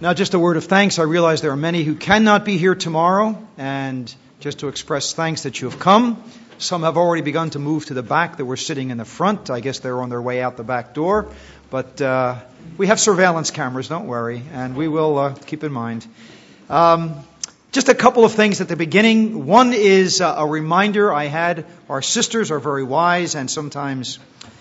Now, just a word of thanks. I realize there are many who cannot be here tomorrow, and just to express thanks that you have come. Some have already begun to move to the back that were sitting in the front. I guess they're on their way out the back door. But we have surveillance cameras, don't worry, and we will keep in mind. Just a couple of things at the beginning. One is a reminder I had. Our sisters are very wise and sometimes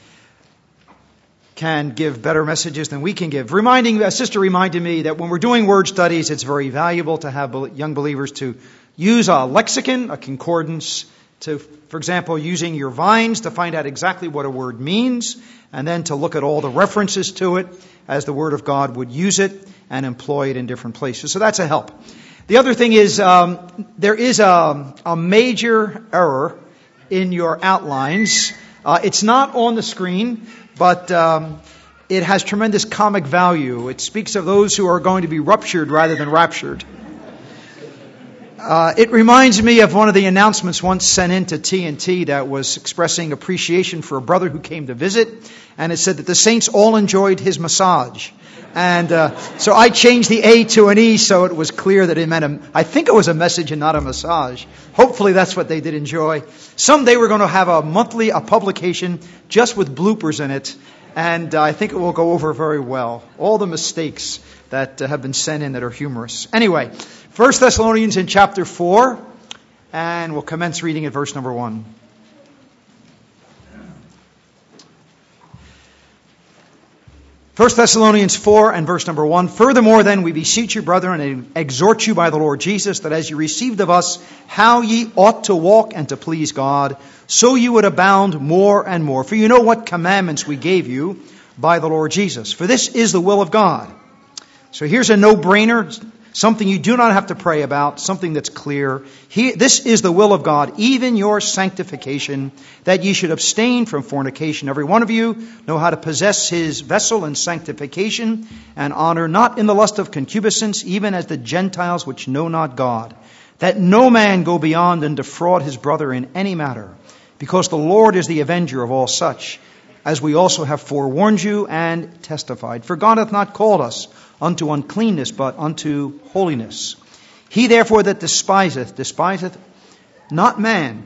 can give better messages than we can give. A sister reminded me that when we're doing word studies, it's very valuable to have young believers to use a lexicon, a concordance, to, for example, using your Vines to find out exactly what a word means, and then to look at all the references to it as the Word of God would use it and employ it in different places. So that's a help. The other thing is there is a major error in your outlines. It's not on the screen, but it has tremendous comic value. It speaks of those who are going to be ruptured rather than raptured. It reminds me of one of the announcements once sent in to TNT that was expressing appreciation for a brother who came to visit, and it said that the saints all enjoyed his massage. And so I changed the A to an E so it was clear that it meant I think it was a message and not a massage. Hopefully that's what they did enjoy. Someday we're going to have a publication just with bloopers in it, and I think it will go over very well. All the mistakes that have been sent in that are humorous. Anyway, 1 Thessalonians in chapter 4, and we'll commence reading at verse number 1. 1 Thessalonians 4 and verse number 1. Furthermore then, we beseech you, brethren, and exhort you by the Lord Jesus, that as you received of us how ye ought to walk and to please God, so you would abound more and more. For you know what commandments we gave you by the Lord Jesus. For this is the will of God. So here's a no-brainer, something you do not have to pray about, something that's clear. This is the will of God, even your sanctification, that ye should abstain from fornication. Every one of you know how to possess his vessel in sanctification and honor, not in the lust of concupiscence, even as the Gentiles which know not God. That no man go beyond and defraud his brother in any matter, because the Lord is the avenger of all such, as we also have forewarned you and testified. For God hath not called us unto uncleanness, but unto holiness. He therefore that despiseth not man,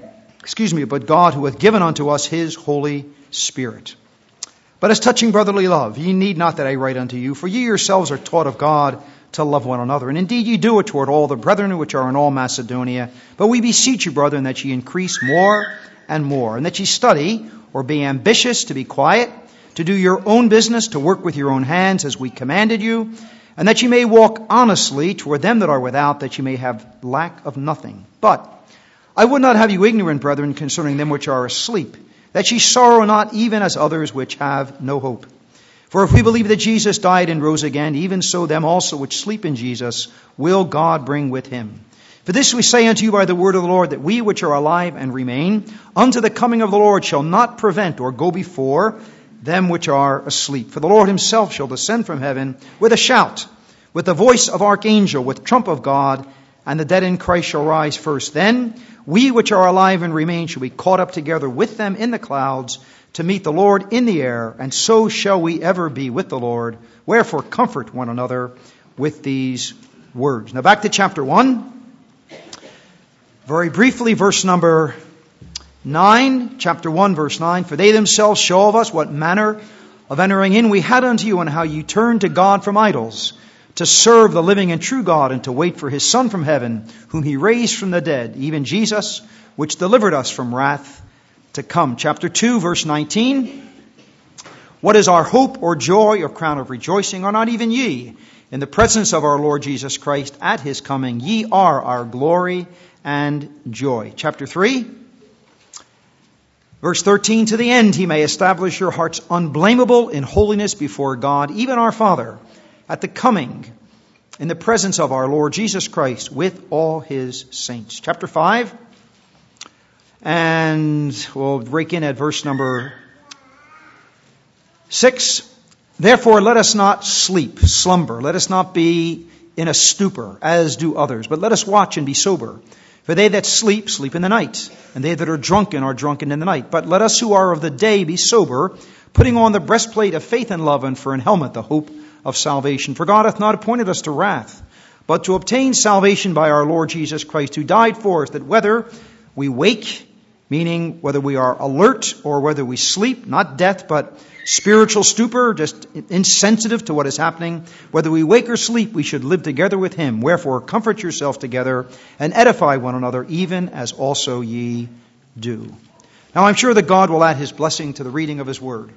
but God, who hath given unto us his Holy Spirit. But as touching brotherly love, ye need not that I write unto you, for ye yourselves are taught of God to love one another. And indeed ye do it toward all the brethren which are in all Macedonia. But we beseech you, brethren, that ye increase more and more, and that ye study, or be ambitious to be quiet, to do your own business, to work with your own hands, as we commanded you, and that ye may walk honestly toward them that are without, that ye may have lack of nothing. But I would not have you ignorant, brethren, concerning them which are asleep, that ye sorrow not even as others which have no hope. For if we believe that Jesus died and rose again, even so them also which sleep in Jesus will God bring with him. For this we say unto you by the word of the Lord, that we which are alive and remain unto the coming of the Lord shall not prevent or go before them which are asleep. For the Lord himself shall descend from heaven with a shout, with the voice of archangel, with trump of God, and the dead in Christ shall rise first. Then we which are alive and remain shall be caught up together with them in the clouds to meet the Lord in the air, and so shall we ever be with the Lord. Wherefore comfort one another with these words. Now back to chapter 1. Very briefly, verse number 9, chapter 1, verse 9. For they themselves show of us what manner of entering in we had unto you, and how you turned to God from idols, to serve the living and true God, and to wait for his Son from heaven, whom he raised from the dead, even Jesus, which delivered us from wrath to come. Chapter 2, verse 19. What is our hope or joy or crown of rejoicing? Are not even ye in the presence of our Lord Jesus Christ at his coming? Ye are our glory and joy. Chapter 3, verse 13. To the end he may establish your hearts unblameable in holiness before God, even our Father, at the coming in the presence of our Lord Jesus Christ with all his saints. Chapter 5, and we'll break in at verse number 6. Therefore let us not slumber. Let us not be in a stupor, as do others, but let us watch and be sober. For they that sleep, sleep in the night, and they that are drunken in the night. But let us who are of the day be sober, putting on the breastplate of faith and love, and for an helmet the hope of salvation. For God hath not appointed us to wrath, but to obtain salvation by our Lord Jesus Christ, who died for us, that whether we wake, meaning whether we are alert or whether we sleep, not death, but spiritual stupor, just insensitive to what is happening, whether we wake or sleep, we should live together with him. Wherefore, comfort yourself together and edify one another, even as also ye do. Now, I'm sure that God will add his blessing to the reading of his word.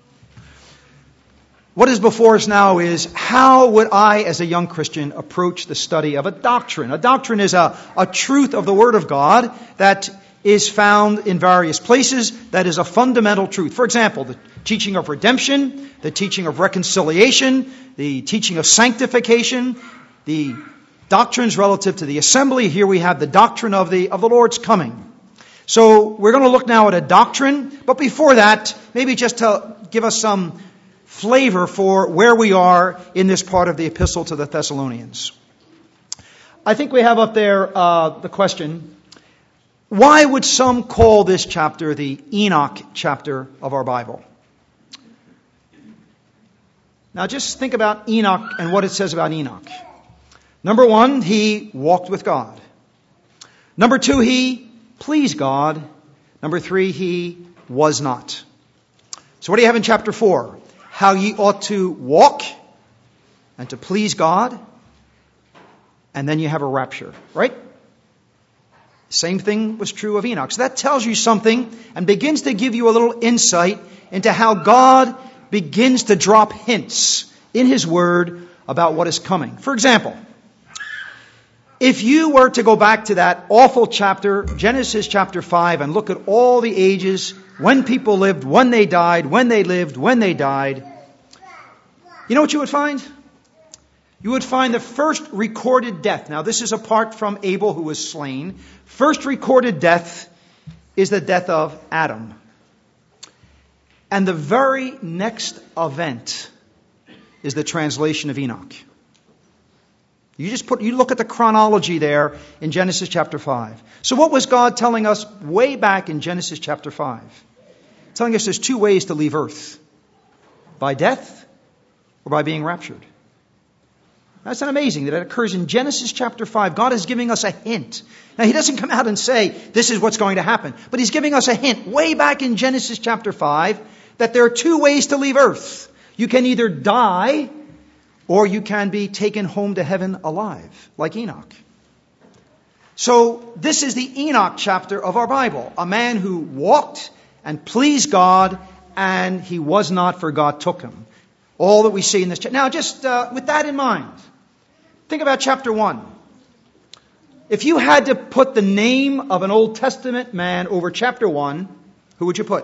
What is before us now is, how would I, as a young Christian, approach the study of a doctrine? A doctrine is a truth of the Word of God that is found in various places, that is a fundamental truth. For example, the teaching of redemption, the teaching of reconciliation, the teaching of sanctification, the doctrines relative to the assembly. Here we have the doctrine of the Lord's coming. So we're going to look now at a doctrine, but before that, maybe just to give us some flavor for where we are in this part of the epistle to the Thessalonians. I think we have up there the question, why would some call this chapter the Enoch chapter of our Bible? Now just think about Enoch and what it says about Enoch. Number one, he walked with God. Number two, he pleased God. Number three, he was not. So what do you have in chapter 4? How ye ought to walk and to please God. And then you have a rapture, right? Same thing was true of Enoch. So that tells you something and begins to give you a little insight into how God begins to drop hints in his word about what is coming. For example, if you were to go back to that awful chapter, Genesis chapter 5, and look at all the ages, when people lived, when they died, when they lived, when they died, you know what you would find? You would find the first recorded death. Now this is apart from Abel, who was slain. First recorded death is the death of Adam. And the very next event is the translation of Enoch. You look at the chronology there in Genesis chapter 5. So what was God telling us way back in Genesis chapter 5? Telling us there's two ways to leave earth. By death or by being raptured. That's not amazing that it occurs in Genesis chapter 5. God is giving us a hint. Now he doesn't come out and say this is what's going to happen. But he's giving us a hint way back in Genesis chapter 5 that there are two ways to leave earth. You can either die or you can be taken home to heaven alive, like Enoch. So this is the Enoch chapter of our Bible. A man who walked and pleased God, and he was not, for God took him. All that we see in this chapter. Now just with that in mind, think about chapter 1. If you had to put the name of an Old Testament man over chapter 1, who would you put?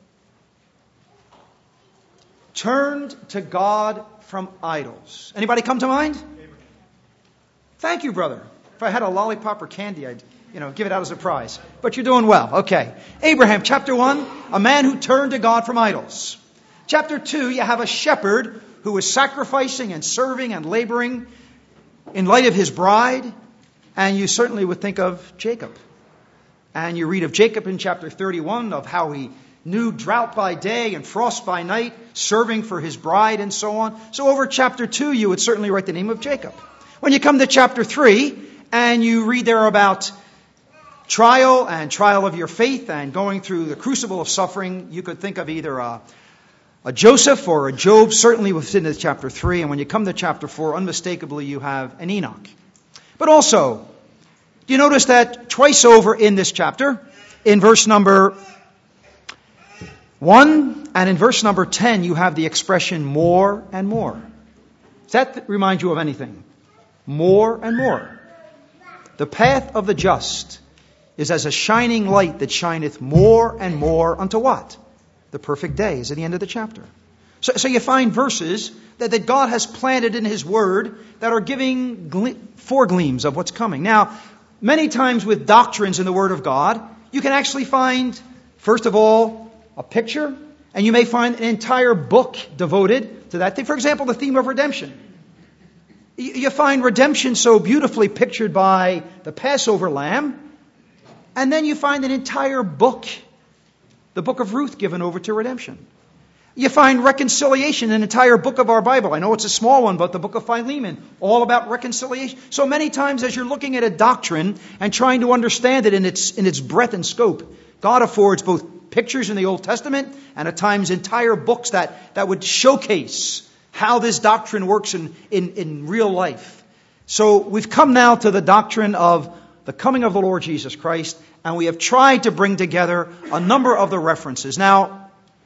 Turned to God from idols. Anybody come to mind? Abraham. Thank you, brother. If I had a lollipop or candy, I'd give it out as a prize. But you're doing well. Okay. Abraham, chapter 1, a man who turned to God from idols. Chapter 2, you have a shepherd who was sacrificing and serving and laboring in light of his bride. And you certainly would think of Jacob. And you read of Jacob in chapter 31 of how he knew drought by day and frost by night, serving for his bride and so on. So over chapter 2, you would certainly write the name of Jacob. When you come to chapter 3, and you read there about trial of your faith and going through the crucible of suffering, you could think of either a Joseph or a Job, certainly within chapter 3. And when you come to chapter 4, unmistakably you have an Enoch. But also, do you notice that twice over in this chapter, in verse number 1 and in verse number 10, you have the expression more and more. Does that remind you of anything? More and more. The path of the just is as a shining light that shineth more and more unto what? The perfect day is at the end of the chapter. So you find verses that God has planted in his word that are giving foregleams of what's coming. Now, many times with doctrines in the word of God, you can actually find, first of all, a picture, and you may find an entire book devoted to that thing. For example, the theme of redemption. You find redemption so beautifully pictured by the Passover lamb, and then you find an entire book, the book of Ruth, given over to redemption. You find reconciliation in the entire book of our Bible. I know it's a small one, but the book of Philemon, all about reconciliation. So many times as you're looking at a doctrine and trying to understand it in its breadth and scope, God affords both pictures in the Old Testament and at times entire books that would showcase how this doctrine works in real life. So we've come now to the doctrine of the coming of the Lord Jesus Christ, and we have tried to bring together a number of the references. Now,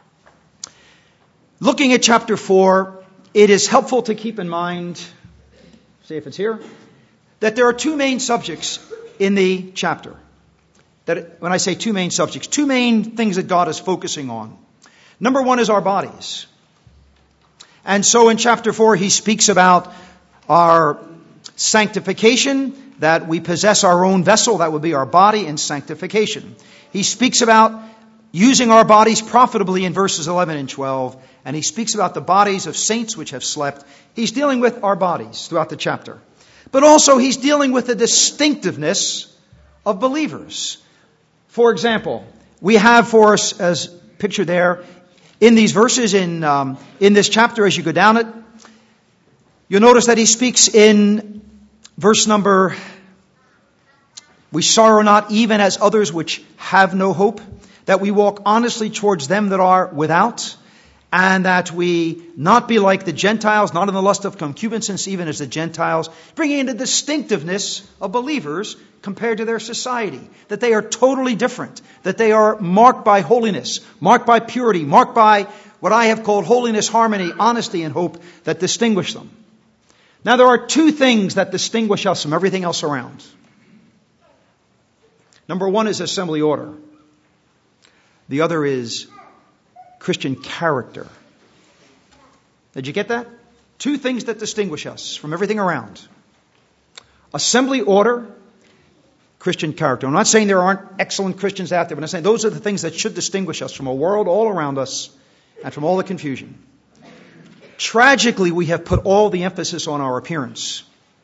looking at chapter 4, it is helpful to keep in mind, see if it's here, that there are two main subjects in the chapter. That when I say two main subjects, two main things that God is focusing on. Number one is our bodies. And so in chapter 4, he speaks about our sanctification, that we possess our own vessel, that would be our body, in sanctification. He speaks about using our bodies profitably in verses 11 and 12. And he speaks about the bodies of saints which have slept. He's dealing with our bodies throughout the chapter. But also he's dealing with the distinctiveness of believers. For example, we have for us, as pictured there, in these verses, in this chapter, as you go down it, you'll notice that he speaks in verse number, we sorrow not even as others which have no hope, that we walk honestly towards them that are without, and that we not be like the Gentiles, not in the lust of concupiscence, even as the Gentiles, bringing in the distinctiveness of believers compared to their society, that they are totally different, that they are marked by holiness, marked by purity, marked by what I have called holiness, harmony, honesty, and hope that distinguish them. Now there are two things that distinguish us from everything else around. Number one is assembly order. The other is Christian character. Did you get that? Two things that distinguish us from everything around. Assembly order, Christian character. I'm not saying there aren't excellent Christians out there, but I'm saying those are the things that should distinguish us from a world all around us and from all the confusion. Tragically, we have put all the emphasis on our appearance,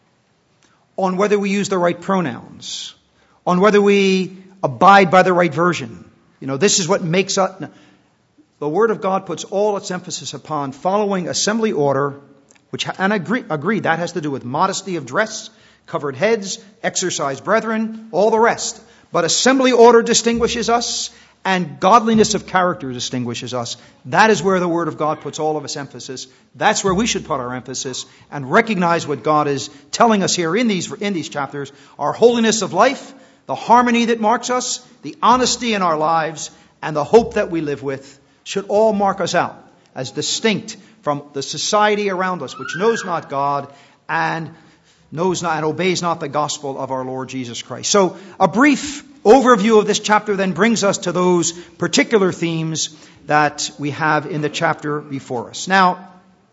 on whether we use the right pronouns, on whether we abide by the right version. You know, this is what makes us... No. The Word of God puts all its emphasis upon following assembly order, and agree that has to do with modesty of dress, covered heads, exercise brethren, all the rest. But assembly order distinguishes us, and godliness of character distinguishes us. That is where the Word of God puts all of its emphasis. That's where we should put our emphasis and recognize what God is telling us here in these chapters. Our holiness of life, the harmony that marks us, the honesty in our lives, and the hope that we live with should all mark us out as distinct from the society around us, which knows not God and knows not and obeys not the gospel of our Lord Jesus Christ. So a brief overview of this chapter then brings us to those particular themes that we have in the chapter before us. Now,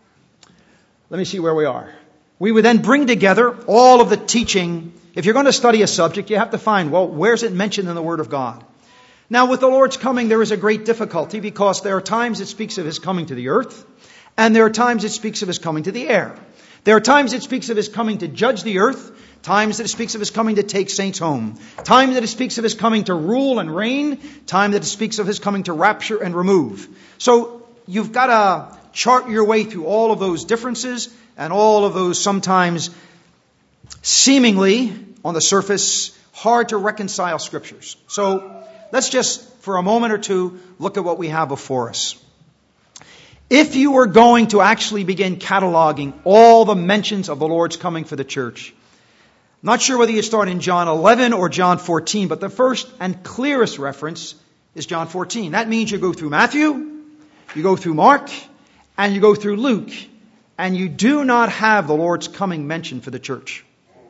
let me see where we are. We would then bring together all of the teaching. If you're going to study a subject, you have to find, well, where's it mentioned in the Word of God? Now, with the Lord's coming, there is a great difficulty because there are times it speaks of His coming to the earth, and there are times it speaks of His coming to the air. There are times it speaks of His coming to judge the earth, times that it speaks of His coming to take saints home, times that it speaks of His coming to rule and reign, time that it speaks of His coming to rapture and remove. So you've got to chart your way through all of those differences and all of those sometimes seemingly, on the surface, hard to reconcile scriptures. So let's just, for a moment or two, look at what we have before us. If you were going to actually begin cataloging all the mentions of the Lord's coming for the church, I'm not sure whether you start in John 11 or John 14, but the first and clearest reference is John 14. That means you go through Matthew, you go through Mark, and you go through Luke, and you do not have the Lord's coming mentioned for the church.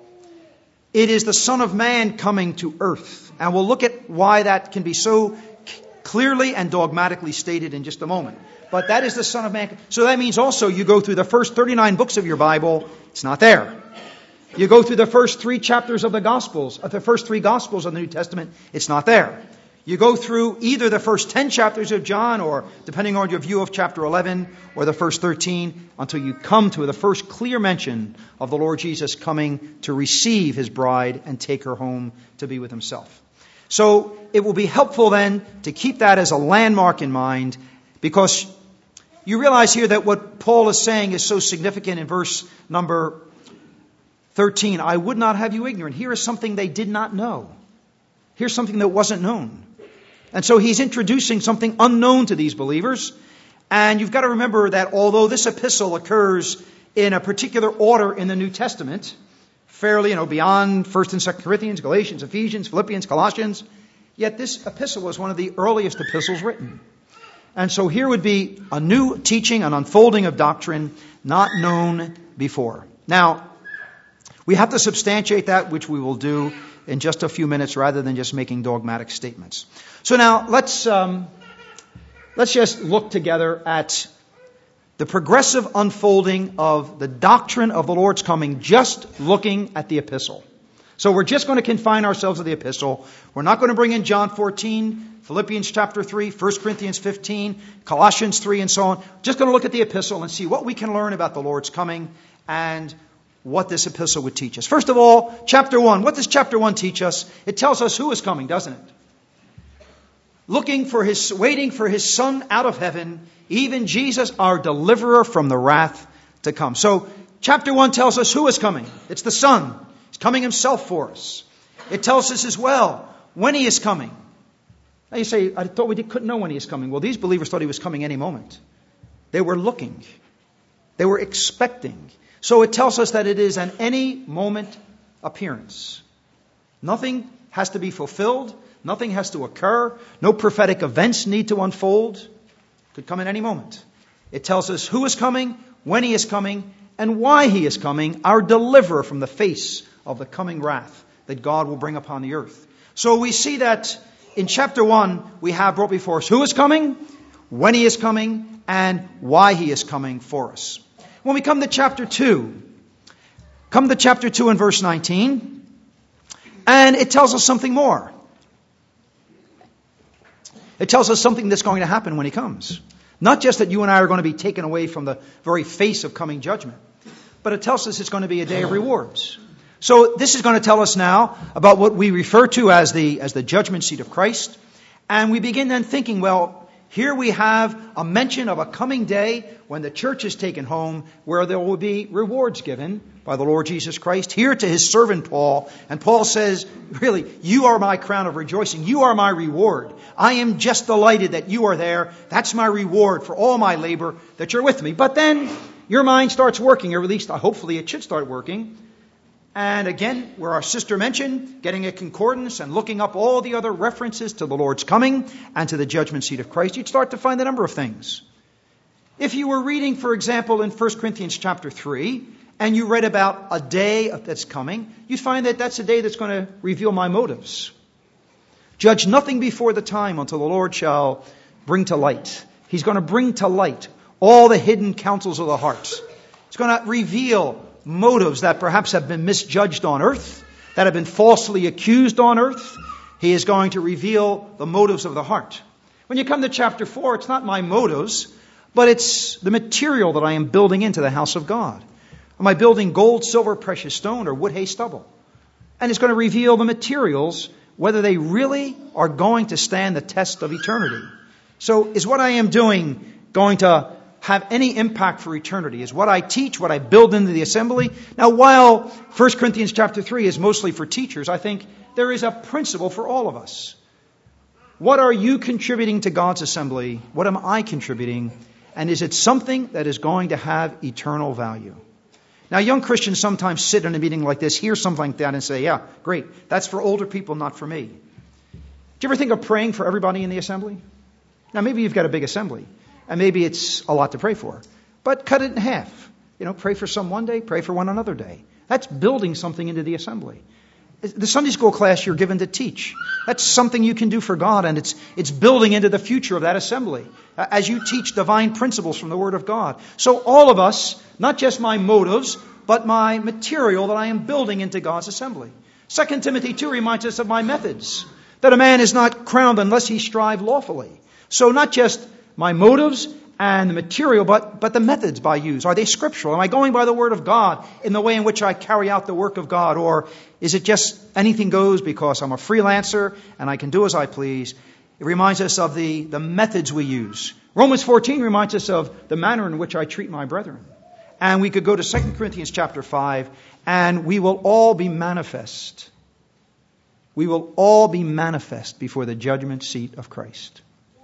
It is the Son of Man coming to earth. And we'll look at why that can be so clearly and dogmatically stated in just a moment. But that is the Son of Man. So that means also you go through the first 39 books of your Bible, it's not there. You go through the first 3 chapters of the Gospels, the first 3 Gospels of the New Testament, it's not there. You go through either the first 10 chapters of John, or depending on your view of chapter 11, or the first 13, until you come to the first clear mention of the Lord Jesus coming to receive His bride and take her home to be with Himself. So it will be helpful then to keep that as a landmark in mind, because You realize here that what Paul is saying is so significant in verse number 13. I would not have you ignorant. Here is something they did not know. Here's something that wasn't known. And so he's introducing something unknown to these believers. And you've got to remember that although this epistle occurs in a particular order in the New Testament, fairly, beyond 1st and 2nd Corinthians, Galatians, Ephesians, Philippians, Colossians, yet this epistle was one of the earliest epistles written. And so here would be a new teaching, an unfolding of doctrine not known before. Now, we have to substantiate that, which we will do in just a few minutes rather than just making dogmatic statements. So now let's just look together at the progressive unfolding of the doctrine of the Lord's coming, just looking at the epistle. So we're just going to confine ourselves to the epistle. We're not going to bring in John 14, Philippians chapter 3, 1 Corinthians 15, Colossians 3, and so on. Just going to look at the epistle and see what we can learn about the Lord's coming and what this epistle would teach us. First of all, chapter 1. What does chapter 1 teach us? It tells us who is coming, doesn't it? Waiting for his Son out of heaven, even Jesus, our deliverer from the wrath to come. So, chapter 1 tells us who is coming. It's the Son. He's coming himself for us. It tells us as well when he is coming. Now you say, I thought we couldn't know when he is coming. Well, these believers thought he was coming any moment. They were looking. They were expecting. So it tells us that it is an any moment appearance. Nothing has to be fulfilled. Nothing has to occur. No prophetic events need to unfold. Could come at any moment. It tells us who is coming, when he is coming, and why he is coming, our deliverer from the face of the coming wrath that God will bring upon the earth. So we see that in chapter 1, we have brought before us who is coming, when he is coming, and why he is coming for us. When we come to chapter 2, in verse 19, and it tells us something more. It tells us something that's going to happen when he comes. Not just that you and I are going to be taken away from the very face of coming judgment, but it tells us it's going to be a day of rewards. So this is going to tell us now about what we refer to as the judgment seat of Christ. And we begin then thinking, well, here we have a mention of a coming day when the church is taken home, where there will be rewards given by the Lord Jesus Christ, here to his servant Paul. And Paul says, really, you are my crown of rejoicing. You are my reward. I am just delighted that you are there. That's my reward for all my labor, that you're with me. But then your mind starts working, or at least hopefully it should start working. And again, where our sister mentioned, getting a concordance and looking up all the other references to the Lord's coming and to the judgment seat of Christ, you'd start to find a number of things. If you were reading, for example, in 1 Corinthians chapter 3, and you read about a day that's coming, you'd find that that's a day that's going to reveal my motives. Judge nothing before the time until the Lord shall bring to light. He's going to bring to light all the hidden counsels of the heart. He's going to reveal motives that perhaps have been misjudged on earth, that have been falsely accused on earth. He is going to reveal the motives of the heart. When you come to chapter 4, it's not my motives, but it's the material that I am building into the house of God. Am I building gold, silver, precious stone, or wood, hay, stubble? And it's going to reveal the materials, whether they really are going to stand the test of eternity. So is what I am doing going to have any impact for eternity? Is what I teach, what I build into the assembly? Now, while 1 Corinthians chapter 3 is mostly for teachers, I think there is a principle for all of us. What are you contributing to God's assembly? What am I contributing? And is it something that is going to have eternal value? Now, young Christians sometimes sit in a meeting like this, hear something like that, and say, yeah, great. That's for older people, not for me. Do you ever think of praying for everybody in the assembly? Now, maybe you've got a big assembly, and maybe it's a lot to pray for. But cut it in half. Pray for some one day, pray for one another day. That's building something into the assembly. The Sunday school class you're given to teach, that's something you can do for God, and it's building into the future of that assembly as you teach divine principles from the Word of God. So all of us, not just my motives, but my material that I am building into God's assembly. 2 Timothy 2 reminds us of my methods, that a man is not crowned unless he strive lawfully. So not just my motives and the material, but the methods I use. Are they scriptural? Am I going by the Word of God in the way in which I carry out the work of God? Or is it just anything goes because I'm a freelancer and I can do as I please? It reminds us of the methods we use. Romans 14 reminds us of the manner in which I treat my brethren. And we could go to 2 Corinthians chapter 5, and we will all be manifest. We will all be manifest before the judgment seat of Christ.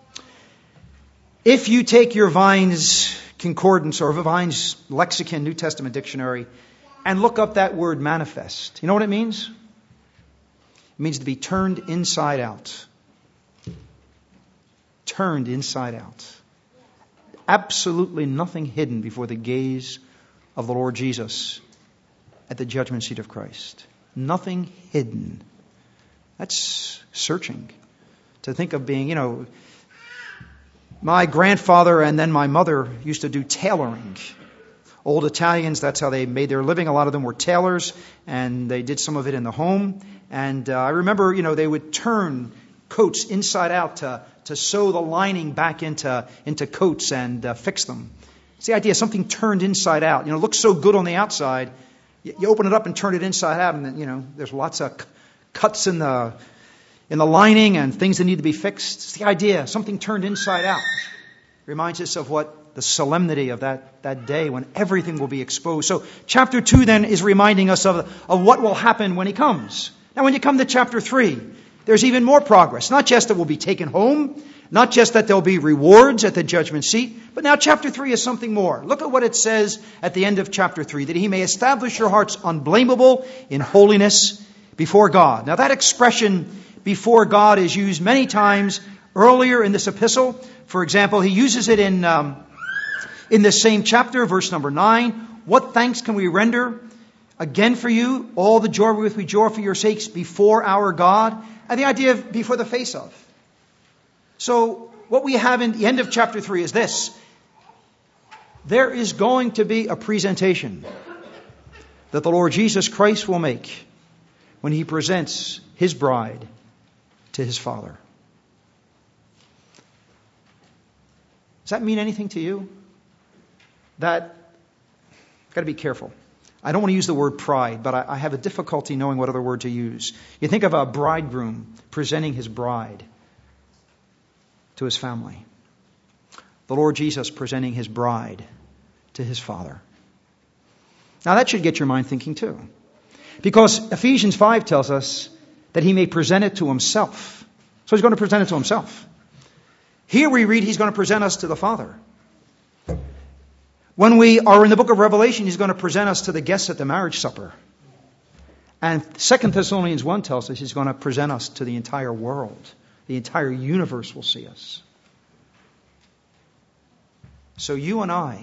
If you take your Vine's Concordance or Vine's Lexicon New Testament Dictionary and look up that word manifest, you know what it means? It means to be turned inside out. Turned inside out. Absolutely nothing hidden before the gaze of the Lord Jesus at the judgment seat of Christ. Nothing hidden. That's searching. To think of being, my grandfather and then my mother used to do tailoring. Old Italians, that's how they made their living. A lot of them were tailors, and they did some of it in the home. And I remember, they would turn coats inside out to sew the lining back into coats and fix them. It's the idea, something turned inside out. It looks so good on the outside. You open it up and turn it inside out, and then, there's lots of cuts in the lining and things that need to be fixed. It's the idea, something turned inside out. Reminds us of what the solemnity of that day when everything will be exposed. So chapter 2 then is reminding us of what will happen when he comes. Now when you come to chapter 3, there's even more progress. Not just that we'll be taken home, not just that there'll be rewards at the judgment seat, but now chapter 3 is something more. Look at what it says at the end of chapter 3, that he may establish your hearts unblameable in holiness before God. Now that expression, before God, is used many times earlier in this epistle. For example, he uses it in this same chapter, verse number 9. What thanks can we render again for you, all the joy with which we joy for your sakes before our God? And the idea of before the face of. So what we have in the end of chapter 3 is this. There is going to be a presentation that the Lord Jesus Christ will make when he presents his bride to his Father. Does that mean anything to you? I've got to be careful. I don't want to use the word pride, but I have a difficulty knowing what other word to use. You think of a bridegroom presenting his bride to his family. The Lord Jesus presenting his bride to his Father. Now that should get your mind thinking too. Because Ephesians 5 tells us that he may present it to himself. So he's going to present it to himself. Here we read he's going to present us to the Father. When we are in the book of Revelation, he's going to present us to the guests at the marriage supper. And 2 Thessalonians 1 tells us he's going to present us to the entire world. The entire universe will see us. So you and I,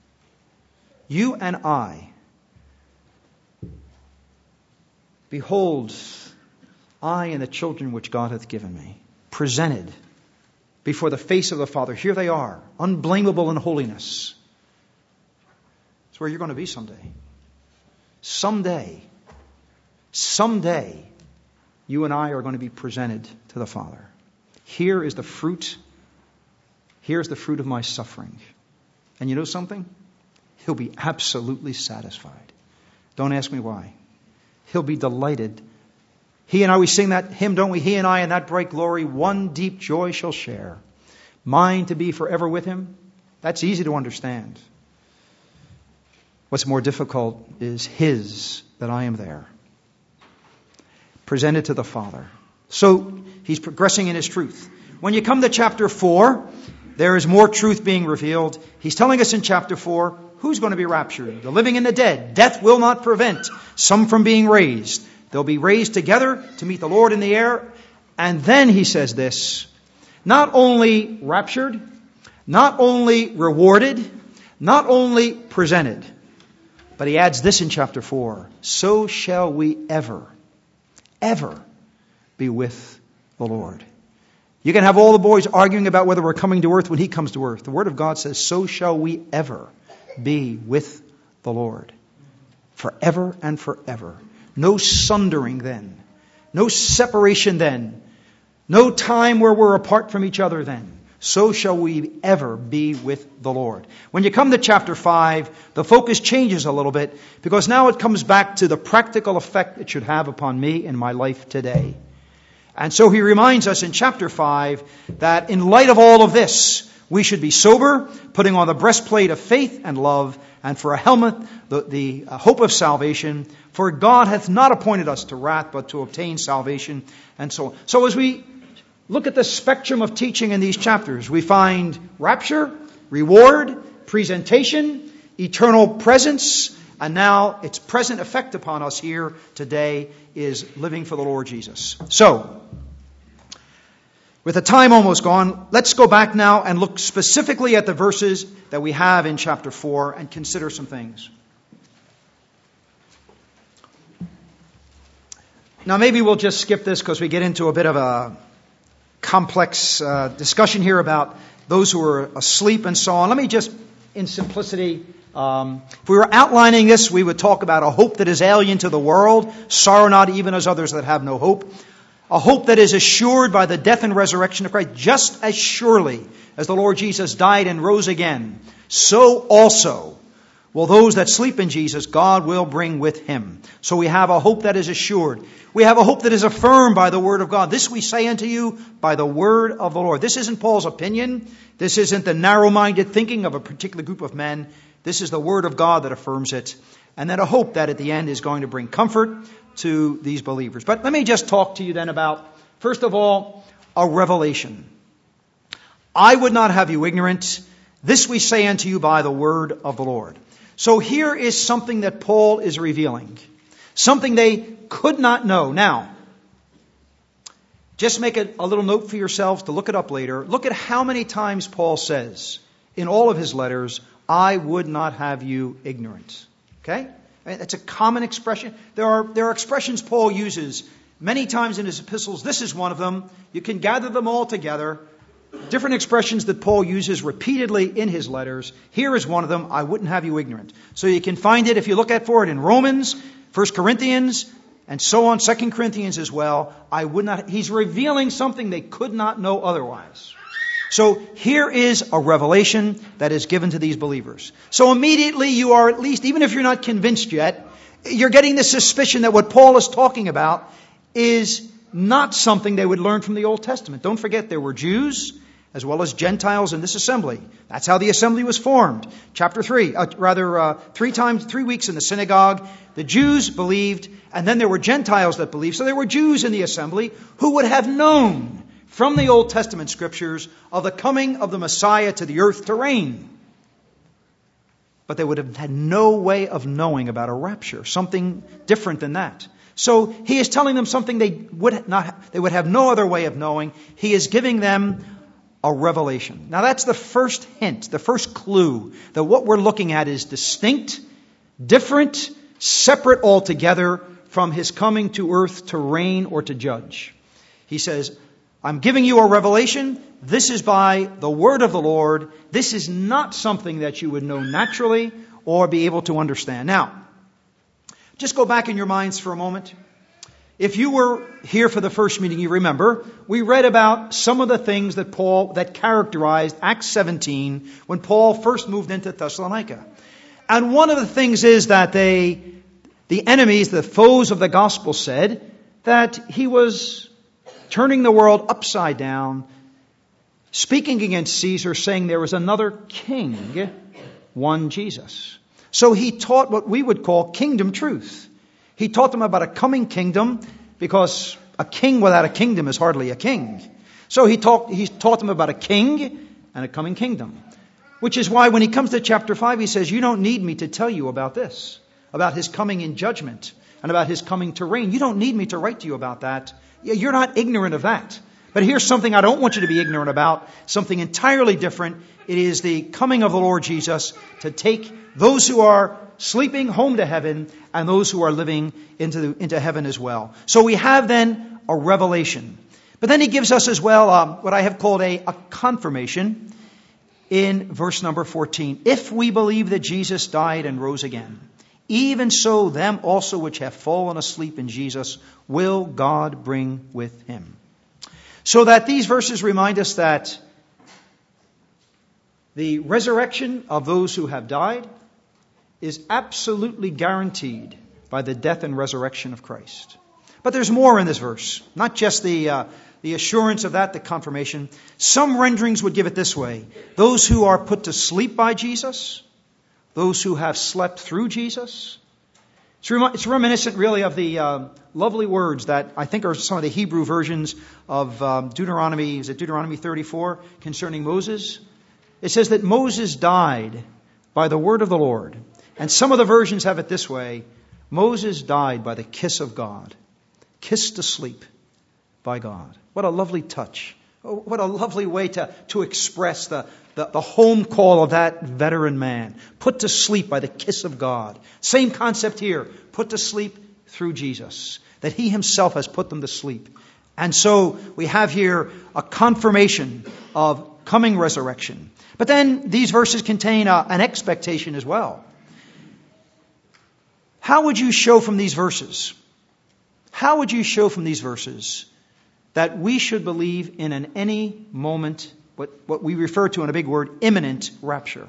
behold, I and the children which God hath given me, presented before the face of the Father. Here they are, unblameable in holiness. It's where you're going to be someday. Someday, you and I are going to be presented to the Father. Here is the fruit. Here's the fruit of my suffering. And you know something? He'll be absolutely satisfied. Don't ask me why. He'll be delighted. He and I, we sing that hymn, don't we? He and I in that bright glory, one deep joy shall share. Mine to be forever with him. That's easy to understand. What's more difficult is his, that I am there. Presented to the Father. So he's progressing in his truth. When you come to chapter 4, there is more truth being revealed. He's telling us in chapter 4, who's going to be raptured? The living and the dead. Death will not prevent some from being raised. They'll be raised together to meet the Lord in the air. And then he says this, not only raptured, not only rewarded, not only presented, but he adds this in chapter 4, so shall we ever be with the Lord. You can have all the boys arguing about whether we're coming to earth when he comes to earth. The Word of God says, so shall we ever be with the Lord. Forever and forever. No sundering then. No separation then. No time where we're apart from each other then. So shall we ever be with the Lord. When you come to chapter 5, the focus changes a little bit because now it comes back to the practical effect it should have upon me in my life today. And so he reminds us in chapter 5 that in light of all of this, we should be sober, putting on the breastplate of faith and love, and for a helmet, the hope of salvation. For God hath not appointed us to wrath, but to obtain salvation, and so on. So as we look at the spectrum of teaching in these chapters, we find rapture, reward, presentation, eternal presence, and now its present effect upon us here today is living for the Lord Jesus. So, with the time almost gone, let's go back now and look specifically at the verses that we have in chapter 4 and consider some things. Now maybe we'll just skip this because we get into a bit of a complex discussion here about those who are asleep and so on. Let me just, in simplicity, if we were outlining this, we would talk about a hope that is alien to the world, sorrow not even as others that have no hope. A hope that is assured by the death and resurrection of Christ, just as surely as the Lord Jesus died and rose again, so also will those that sleep in Jesus, God will bring with him. So we have a hope that is assured. We have a hope that is affirmed by the word of God. This we say unto you by the word of the Lord. This isn't Paul's opinion. This isn't the narrow-minded thinking of a particular group of men. This is the word of God that affirms it. And then a hope that at the end is going to bring comfort to these believers. But let me just talk to you then about, first of all, a revelation. I would not have you ignorant. This we say unto you by the word of the Lord. So here is something that Paul is revealing. Something they could not know. Now, just make a little note for yourselves to look it up later. Look at how many times Paul says in all of his letters, I would not have you ignorant. Okay? It's a common expression. There are expressions Paul uses many times in his epistles. This is one of them. You can gather them all together. Different expressions that Paul uses repeatedly in his letters. Here is one of them. I wouldn't have you ignorant. So you can find it if you look for it in Romans, 1 Corinthians, and so on, 2 Corinthians as well. He's revealing something they could not know otherwise. So here is a revelation that is given to these believers. So immediately you are at least, even if you're not convinced yet, you're getting the suspicion that what Paul is talking about is not something they would learn from the Old Testament. Don't forget there were Jews as well as Gentiles in this assembly. That's how the assembly was formed. Chapter 3, 3 weeks in the synagogue, the Jews believed, and then there were Gentiles that believed. So there were Jews in the assembly who would have known from the Old Testament scriptures of the coming of the Messiah to the earth to reign. But they would have had no way of knowing about a rapture, something different than that. So he is telling them something they would have no other way of knowing. He is giving them a revelation. Now that's the first hint, the first clue that what we're looking at is distinct, different, separate altogether from his coming to earth to reign or to judge. He says, I'm giving you a revelation. This is by the word of the Lord. This is not something that you would know naturally or be able to understand. Now, just go back in your minds for a moment. If you were here for the first meeting, you remember, we read about some of the things that characterized Acts 17 when Paul first moved into Thessalonica. And one of the things is that the enemies, the foes of the gospel said that he was turning the world upside down, speaking against Caesar, saying there was another king, one Jesus. So he taught what we would call kingdom truth. He taught them about a coming kingdom, because a king without a kingdom is hardly a king. So he taught them about a king and a coming kingdom. Which is why when he comes to chapter 5, he says, you don't need me to tell you about this, about his coming in judgment and about his coming to reign. You don't need me to write to you about that. You're not ignorant of that. But here's something I don't want you to be ignorant about, something entirely different. It is the coming of the Lord Jesus to take those who are sleeping home to heaven and those who are living into heaven as well. So we have then a revelation. But then he gives us as well what I have called a confirmation in verse number 14. If we believe that Jesus died and rose again, even so them also which have fallen asleep in Jesus will God bring with him. So that these verses remind us that the resurrection of those who have died is absolutely guaranteed by the death and resurrection of Christ. But there's more in this verse. Not just the assurance of that, the confirmation. Some renderings would give it this way. Those who are put to sleep by Jesus. Those who have slept through Jesus. It's reminiscent really of the lovely words that I think are some of the Hebrew versions of Deuteronomy. Is it Deuteronomy 34 concerning Moses? It says that Moses died by the word of the Lord. And some of the versions have it this way. Moses died by the kiss of God. Kissed to sleep by God. What a lovely touch. What a lovely way to express the home call of that veteran man. Put to sleep by the kiss of God. Same concept here. Put to sleep through Jesus. That He Himself has put them to sleep. And so we have here a confirmation of coming resurrection. But then these verses contain an expectation as well. How would you show from these verses? How would you show from these verses that we should believe in an any moment, what we refer to in a big word, imminent rapture?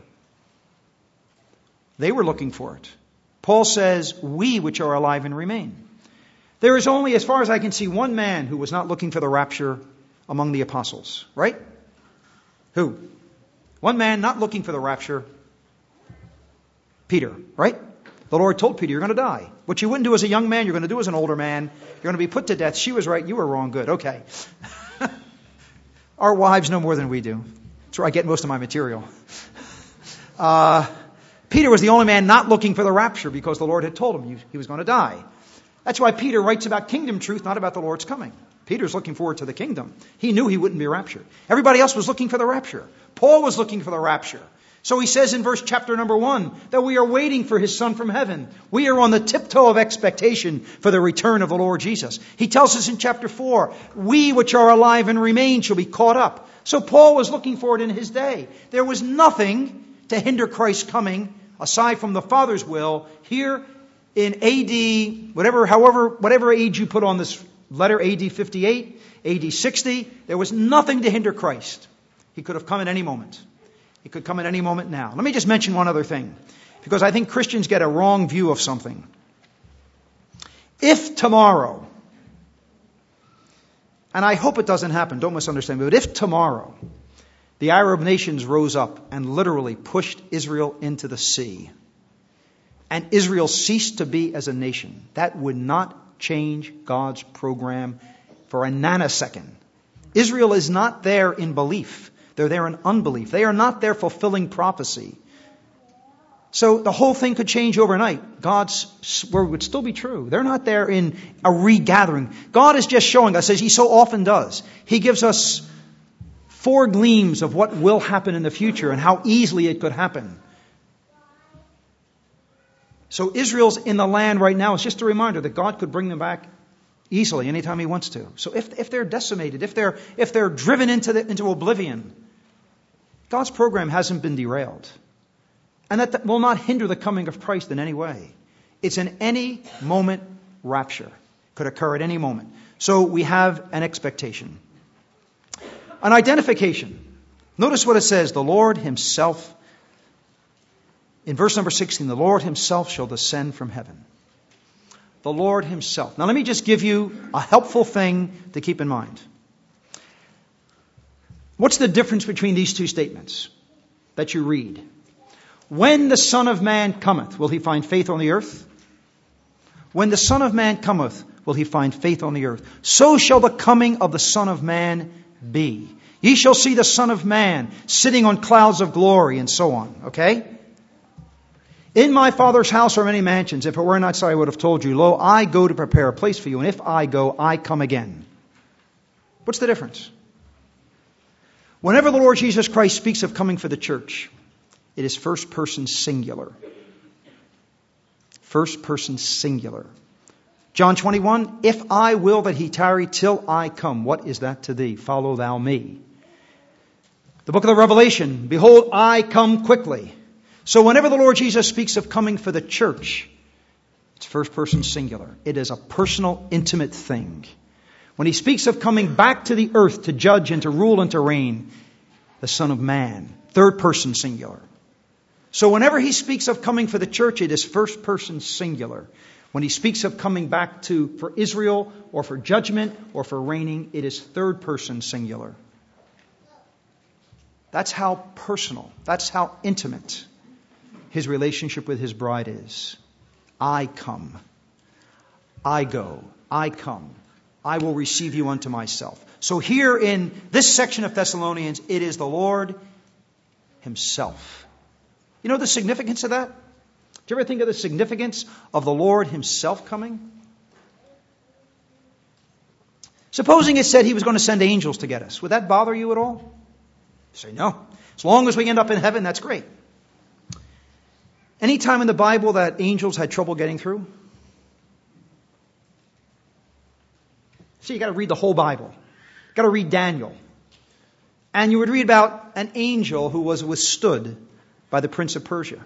They were looking for it. Paul says, we which are alive and remain. There is only, as far as I can see, one man who was not looking for the rapture among the apostles. Right? Who? One man not looking for the rapture. Peter. Right? The Lord told Peter, you're going to die. What you wouldn't do as a young man, you're going to do as an older man. You're going to be put to death. She was right. You were wrong. Good. Okay. Our wives know more than we do. That's where I get most of my material. Peter was the only man not looking for the rapture because the Lord had told him he was going to die. That's why Peter writes about kingdom truth, not about the Lord's coming. Peter's looking forward to the kingdom. He knew he wouldn't be raptured. Everybody else was looking for the rapture. Paul was looking for the rapture. So he says in chapter number 1 that we are waiting for His Son from heaven. We are on the tiptoe of expectation for the return of the Lord Jesus. He tells us in chapter 4, we which are alive and remain shall be caught up. So Paul was looking for it in his day. There was nothing to hinder Christ's coming aside from the Father's will. Here in AD, whatever age you put on this letter, AD 58, AD 60, there was nothing to hinder Christ. He could have come at any moment. It could come at any moment now. Let me just mention one other thing, because I think Christians get a wrong view of something. If tomorrow, and I hope it doesn't happen, don't misunderstand me, but if tomorrow the Arab nations rose up and literally pushed Israel into the sea, and Israel ceased to be as a nation, that would not change God's program for a nanosecond. Israel is not there in belief. They're there in unbelief. They are not there fulfilling prophecy. So the whole thing could change overnight. God's word would still be true. They're not there in a regathering. God is just showing us, as He so often does. He gives us 4 gleams of what will happen in the future and how easily it could happen. So Israel's in the land right now. It's just a reminder that God could bring them back easily anytime He wants to. So if they're decimated, if they're driven into oblivion, God's program hasn't been derailed. And that will not hinder the coming of Christ in any way. It's an any moment rapture. Could occur at any moment. So we have an expectation. An identification. Notice what it says. The Lord Himself, in verse number 16, the Lord Himself shall descend from heaven. The Lord Himself. Now let me just give you a helpful thing to keep in mind. What's the difference between these two statements that you read? When the Son of Man cometh, will He find faith on the earth? When the Son of Man cometh, will He find faith on the earth? So shall the coming of the Son of Man be. Ye shall see the Son of Man sitting on clouds of glory, and so on. Okay? In my Father's house are many mansions. If it were not so, I would have told you. Lo, I go to prepare a place for you. And if I go, I come again. What's the difference? Whenever the Lord Jesus Christ speaks of coming for the church, it is first person singular. First person singular. John 21, if I will that He tarry till I come, what is that to thee? Follow thou me. The book of the Revelation, behold, I come quickly. So whenever the Lord Jesus speaks of coming for the church, it's first person singular. It is a personal, intimate thing. When He speaks of coming back to the earth to judge and to rule and to reign, the Son of Man, third person singular. So whenever He speaks of coming for the church, it is first person singular. When he speaks of coming back for Israel or for judgment or for reigning, it is third person singular. That's how personal, that's how intimate his relationship with his bride is. I come. I go. I come. I will receive you unto myself. So here in this section of Thessalonians, it is the Lord himself. You know the significance of that? Do you ever think of the significance of the Lord himself coming? Supposing it said he was going to send angels to get us. Would that bother you at all? You say no. As long as we end up in heaven, that's great. Any time in the Bible that angels had trouble getting through? See, you got to read the whole Bible. You got to read Daniel. And you would read about an angel who was withstood by the prince of Persia.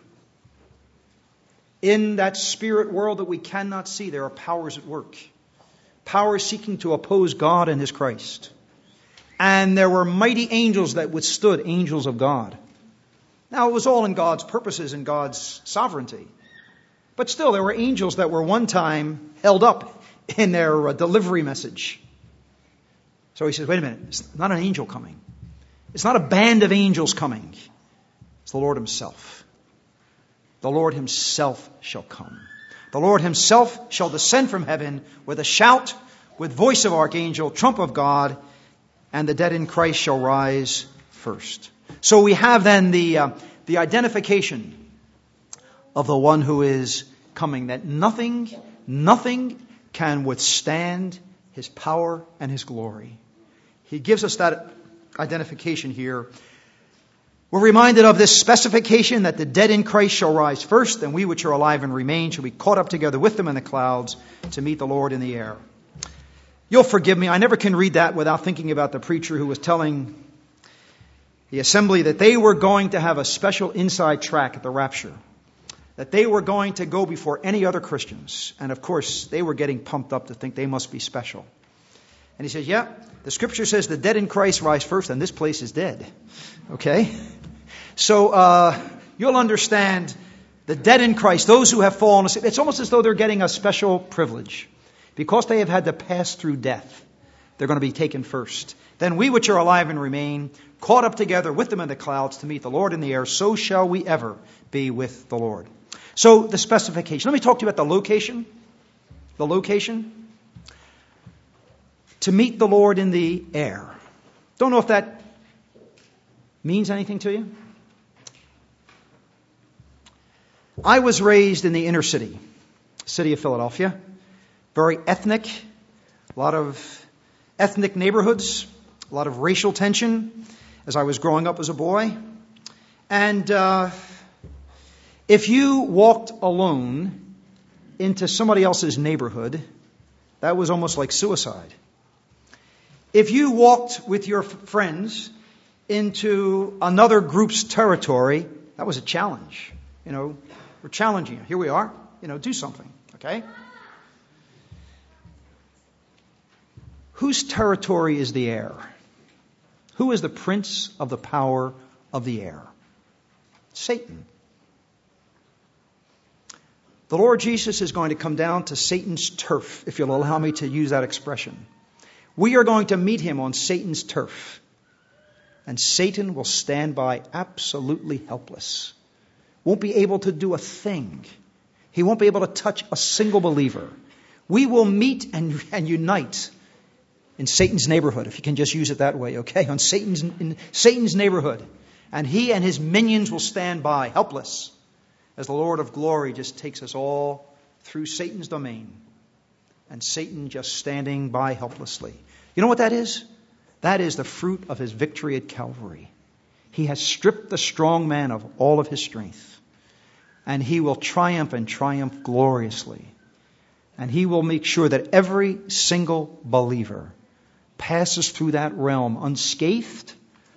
In that spirit world that we cannot see, there are powers at work. Powers seeking to oppose God and his Christ. And there were mighty angels that withstood angels of God. Now, it was all in God's purposes and God's sovereignty. But still, there were angels that were one time held up in their delivery message. So he says, wait a minute, it's not an angel coming. It's not a band of angels coming. It's the Lord himself. The Lord himself shall come. The Lord himself shall descend from heaven with a shout, with voice of archangel, trump of God, and the dead in Christ shall rise first. So we have then the identification of the one who is coming, that nothing can withstand his power and his glory. He gives us that identification here. We're reminded of this specification that the dead in Christ shall rise first, and we which are alive and remain shall be caught up together with them in the clouds to meet the Lord in the air. You'll forgive me, I never can read that without thinking about the preacher who was telling the assembly that they were going to have a special inside track at the rapture. That they were going to go before any other Christians. And of course, they were getting pumped up to think they must be special. And he says, yeah, the scripture says the dead in Christ rise first, and this place is dead. Okay? So you'll understand the dead in Christ, those who have fallen asleep, it's almost as though they're getting a special privilege. Because they have had to pass through death, they're going to be taken first. Then we which are alive and remain, caught up together with them in the clouds to meet the Lord in the air, so shall we ever be with the Lord. So the specification. Let me talk to you about the location. The location. To meet the Lord in the air. Don't know if that means anything to you. I was raised in the inner city of Philadelphia. Very ethnic. A lot of ethnic neighborhoods. A lot of racial tension as I was growing up as a boy. And if you walked alone into somebody else's neighborhood, that was almost like suicide. If you walked with your friends into another group's territory, that was a challenge. You know, we're challenging you. Here we are. You know, do something. Okay? Whose territory is the air? Who is the prince of the power of the air? Satan. The Lord Jesus is going to come down to Satan's turf, if you'll allow me to use that expression. We are going to meet him on Satan's turf. And Satan will stand by absolutely helpless. Won't be able to do a thing. He won't be able to touch a single believer. We will meet and unite in Satan's neighborhood, if you can just use it that way, okay? In Satan's neighborhood. And he and his minions will stand by, helpless, as the Lord of glory just takes us all through Satan's domain. And Satan just standing by helplessly. You know what that is? That is the fruit of his victory at Calvary. He has stripped the strong man of all of his strength. And he will triumph and triumph gloriously. And he will make sure that every single believer passes through that realm unscathed,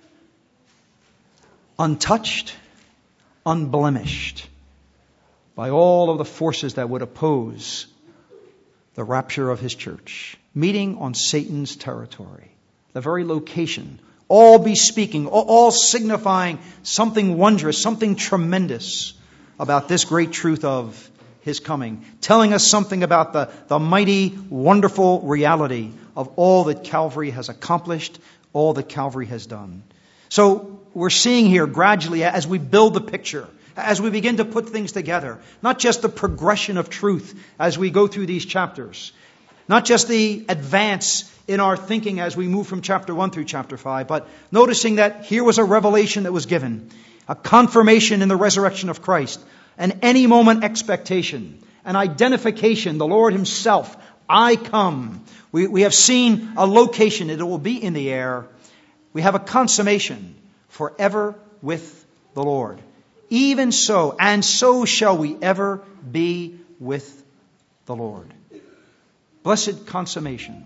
untouched, unblemished by all of the forces that would oppose the rapture of his church. Meeting on Satan's territory. The very location. All bespeaking, all signifying something wondrous, something tremendous about this great truth of His coming, telling us something about the mighty, wonderful reality of all that Calvary has accomplished, all that Calvary has done. So we're seeing here gradually, as we build the picture, as we begin to put things together, not just the progression of truth as we go through these chapters, not just the advance in our thinking as we move from chapter 1 through chapter 5, but noticing that here was a revelation that was given, a confirmation in the resurrection of Christ, an any moment expectation, an identification, the Lord Himself, I come. We have seen a location, it will be in the air. We have a consummation, forever with the Lord. Even so, and so shall we ever be with the Lord. Blessed consummation.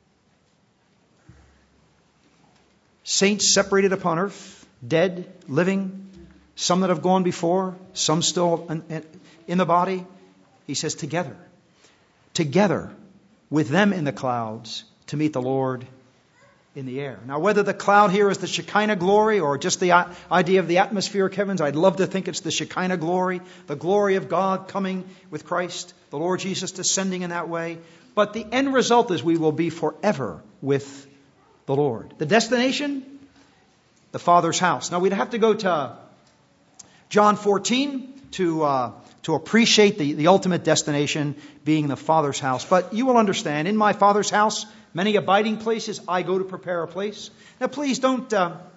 Saints separated upon earth, dead, living, some that have gone before, some still in the body. He says together. Together with them in the clouds to meet the Lord in the air. Now, whether the cloud here is the Shekinah glory or just the idea of the atmospheric heavens, I'd love to think it's the Shekinah glory, the glory of God coming with Christ, the Lord Jesus descending in that way. But the end result is we will be forever with the Lord. The destination? The Father's house. Now, we'd have to go to John 14 to appreciate the ultimate destination being the Father's house. But you will understand, in my Father's house, many abiding places, I go to prepare a place. Now, please don't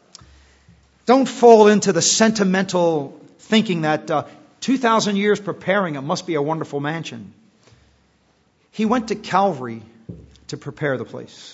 fall into the sentimental thinking that 2,000 years preparing it must be a wonderful mansion. He went to Calvary to prepare the place.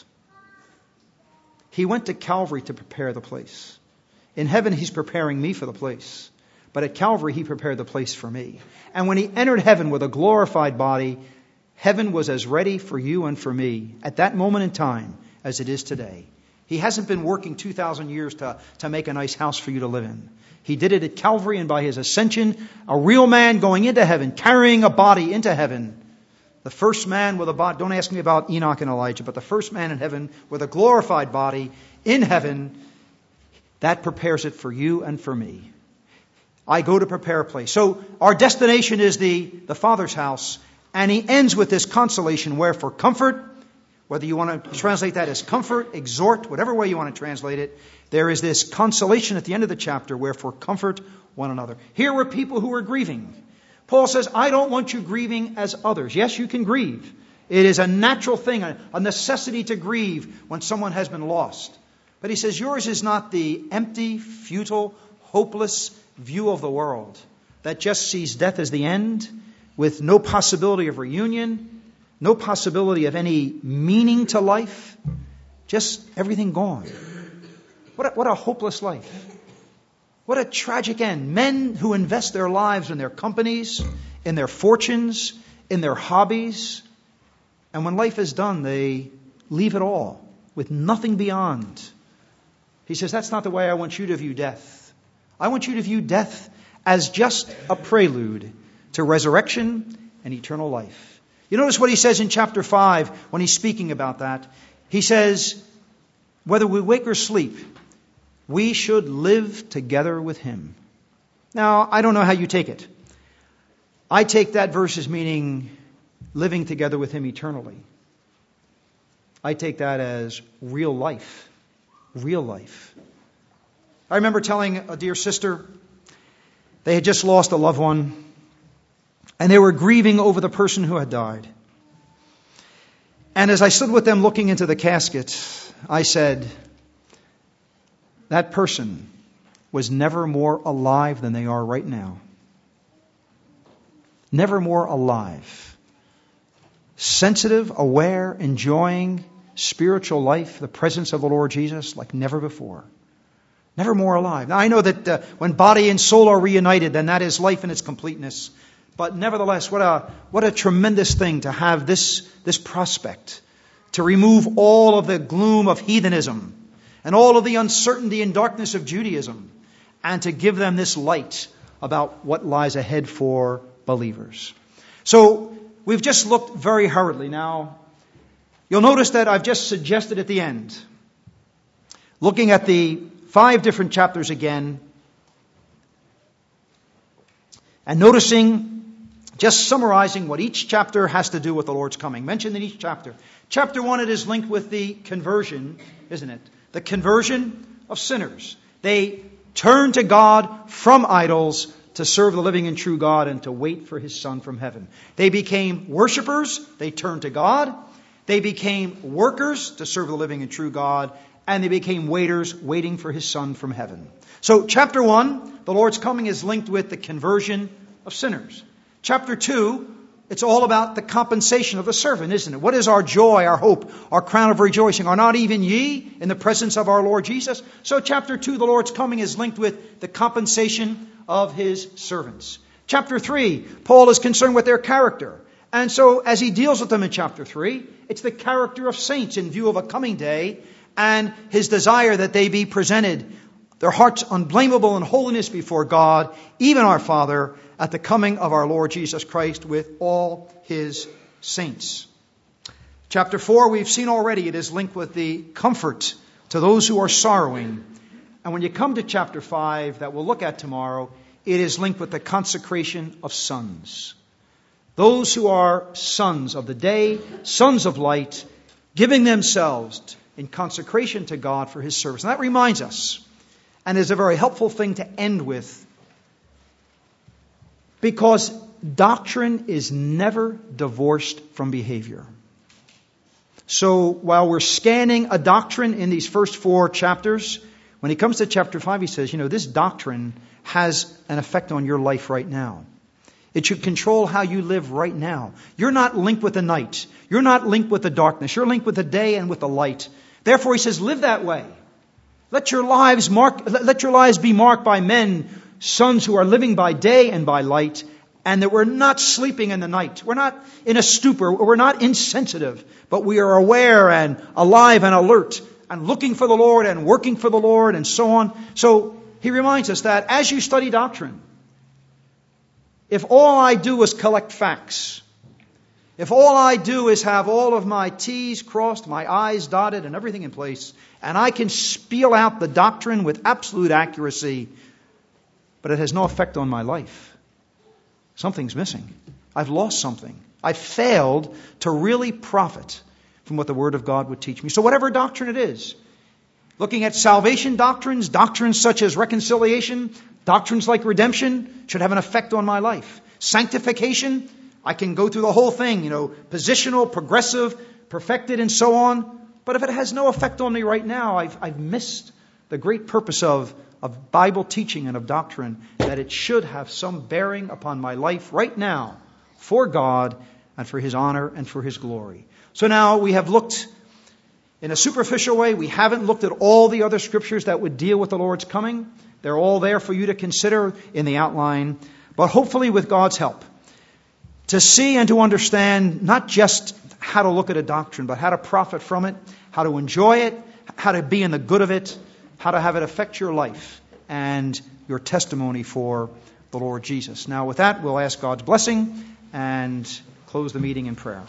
He went to Calvary to prepare the place. In heaven, He's preparing me for the place. But at Calvary, He prepared the place for me. And when He entered heaven with a glorified body, heaven was as ready for you and for me at that moment in time as it is today. He hasn't been working 2,000 years to make a nice house for you to live in. He did it at Calvary, and by His ascension, a real man going into heaven, carrying a body into heaven. The first man with a body, don't ask me about Enoch and Elijah, but the first man in heaven with a glorified body in heaven, that prepares it for you and for me. I go to prepare a place. So our destination is the Father's house. And He ends with this consolation where for comfort, whether you want to translate that as comfort, exhort, whatever way you want to translate it, there is this consolation at the end of the chapter where for comfort one another. Here were people who were grieving. Paul says, I don't want you grieving as others. Yes, you can grieve. It is a natural thing, a necessity to grieve when someone has been lost. But he says, yours is not the empty, futile, hopeless view of the world that just sees death as the end, with no possibility of reunion, no possibility of any meaning to life, just everything gone. What a hopeless life. What a tragic end. Men who invest their lives in their companies, in their fortunes, in their hobbies, and when life is done, they leave it all with nothing beyond. He says, that's not the way I want you to view death. I want you to view death as just a prelude to resurrection and eternal life. You notice what he says in chapter 5 when he's speaking about that. He says, whether we wake or sleep, we should live together with Him. Now, I don't know how you take it. I take that verse as meaning living together with Him eternally. I take that as real life. Real life. I remember telling a dear sister, they had just lost a loved one, and they were grieving over the person who had died. And as I stood with them looking into the casket, I said, that person was never more alive than they are right now. Never more alive. Sensitive, aware, enjoying spiritual life, the presence of the Lord Jesus like never before. Never more alive. Now I know that when body and soul are reunited, then that is life in its completeness. But nevertheless, what a tremendous thing to have this prospect, to remove all of the gloom of heathenism and all of the uncertainty and darkness of Judaism, and to give them this light about what lies ahead for believers. So we've just looked very hurriedly. Now, you'll notice that I've just suggested at the end, looking at the 5 different chapters again, and noticing Just summarizing what each chapter has to do with the Lord's coming. Mentioned in each chapter. Chapter 1, it is linked with the conversion, isn't it? The conversion of sinners. They turn to God from idols to serve the living and true God and to wait for His Son from heaven. They became worshipers. They turned to God. They became workers to serve the living and true God. And they became waiters waiting for His Son from heaven. So chapter 1, the Lord's coming is linked with the conversion of sinners. Chapter 2, it's all about the compensation of the servant, isn't it? What is our joy, our hope, our crown of rejoicing? Are not even ye in the presence of our Lord Jesus? So chapter 2, the Lord's coming is linked with the compensation of His servants. Chapter 3, Paul is concerned with their character. And so as he deals with them in chapter 3, it's the character of saints in view of a coming day and his desire that they be presented, their hearts unblameable in holiness before God, even our Father, at the coming of our Lord Jesus Christ with all His saints. Chapter 4, we've seen already, it is linked with the comfort to those who are sorrowing. And when you come to chapter 5, that we'll look at tomorrow, it is linked with the consecration of sons. Those who are sons of the day, sons of light, giving themselves in consecration to God for His service. And that reminds us, and is a very helpful thing to end with, because doctrine is never divorced from behavior. So while we're scanning a doctrine in these first 4 chapters, when he comes to chapter 5, he says, this doctrine has an effect on your life right now. It should control how you live right now. You're not linked with the night. You're not linked with the darkness. You're linked with the day and with the light. Therefore, he says, live that way. Let your lives be marked by men, sons who are living by day and by light, and that we're not sleeping in the night. We're not in a stupor. We're not insensitive, but we are aware and alive and alert and looking for the Lord and working for the Lord and so on. So he reminds us that as you study doctrine, if all I do is collect facts, if all I do is have all of my T's crossed, my I's dotted, and everything in place, and I can spiel out the doctrine with absolute accuracy, but it has no effect on my life, something's missing. I've lost something. I've failed to really profit from what the Word of God would teach me. So whatever doctrine it is, looking at salvation doctrines, doctrines such as reconciliation, doctrines like redemption should have an effect on my life. Sanctification, I can go through the whole thing, positional, progressive, perfected, and so on. But if it has no effect on me right now, I've missed the great purpose of Bible teaching and of doctrine, that it should have some bearing upon my life right now for God and for His honor and for His glory. So now we have looked in a superficial way. We haven't looked at all the other scriptures that would deal with the Lord's coming. They're all there for you to consider in the outline, but hopefully with God's help, to see and to understand not just how to look at a doctrine, but how to profit from it, how to enjoy it, how to be in the good of it, how to have it affect your life and your testimony for the Lord Jesus. Now with that, we'll ask God's blessing and close the meeting in prayer.